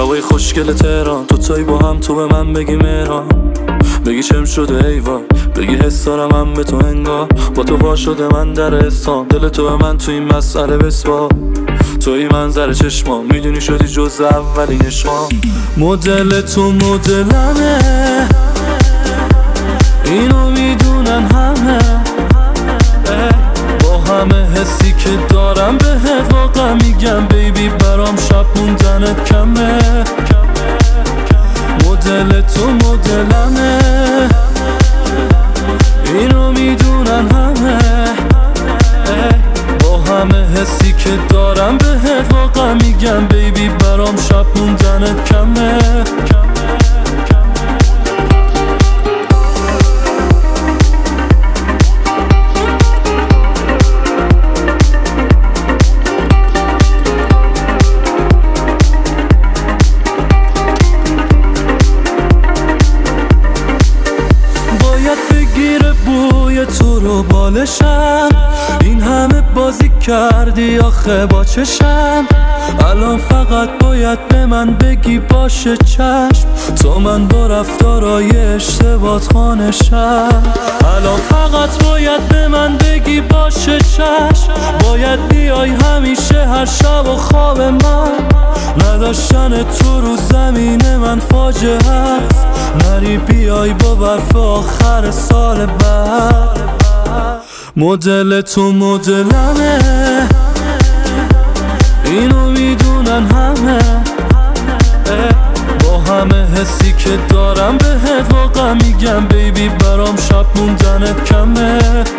هوای خوشگل تهران، دوتایی با هم تو به من بگی مهران، بگی چم شده ایوان، بگی حس دارم من به تو انگار، با تو وا شده من در اسلام، دل تو به من تو این مسئله بسپار، توی منظر چشما میدونی شدی جز اولین عشقام. مدل تو مدلمه، اینو میدونن همه، با همه حسی که دارم بهت واقعا میگم بیبی برام شب موندنت کمه. مدل تو مدلمه، اینو میدونن همه، با همه حسی که دارم بهت واقعا میگم بیبی برام شب موندنت کمه. بوی تو رو بالشم، این همه بازی کردی آخه با چشم، الان فقط باید به من بگی باشه چشم، تو من با رفتارای اشتباهات خانشم، الان فقط باید به من بگی باشه چشم، باید بیای همیشه هر شب و خواب من، نداشتن تو رو زمین من فاجعه است، نری بیای با برف آخر سال بعد. مدل تو مدلمه، اینو میدونن همه، با همه حسی که دارم بهت واقعا میگم بیبی برام شب موندنت کمه.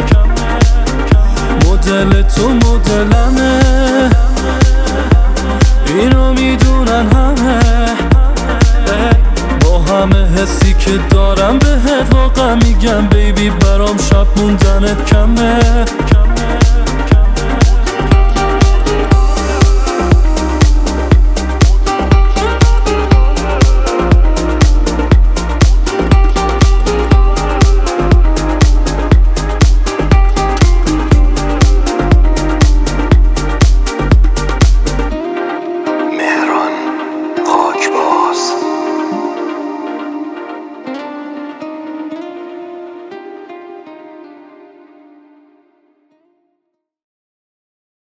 مدل تو مدلمه، اینو میدونن همه، با همه حسی که دارم بهت واقعا میگم بیبی برام شب موندنت کمه.